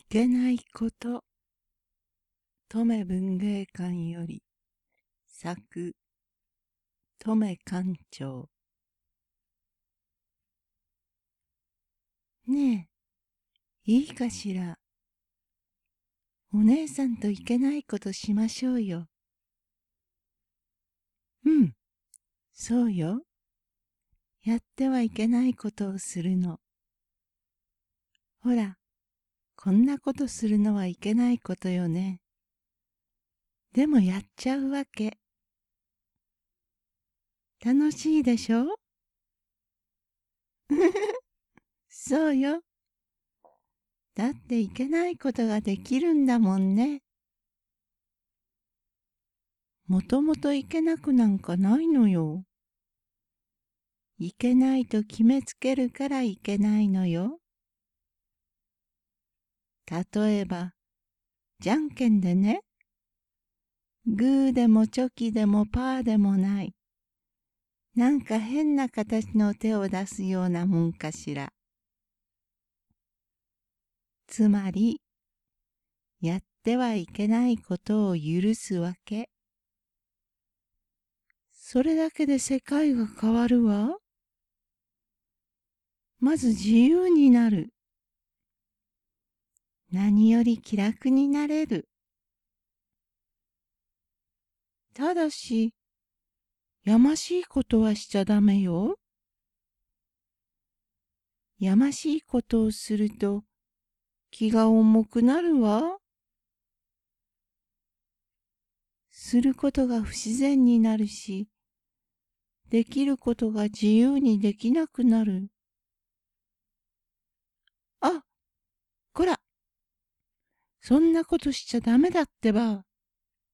けないこと。登米文芸館より作登米館長。ねえ、いいかしら。お姉さんといけないことしましょうよ。うん、そうよ。やってはいけないことをするの。ほら、こんなことするのはいけないことよね。でもやっちゃうわけ。楽しいでしょ？そうよ。だっていけないことができるんだもんね。もともといけなくなんかないのよ。いけないと決めつけるからいけないのよ。例えば、じゃんけんでね、グーでもチョキでもパーでもない。なんか変な形の手を出すようなもんかしら。つまり、やってはいけないことを許すわけ。それだけで世界が変わるわ。まず自由になる。何より気楽になれる。ただし、やましいことはしちゃダメよ。やましいことをすると気が重くなるわ。することが不自然になるし、できることが自由にできなくなる。あ、こら、そんなことしちゃダメだってば。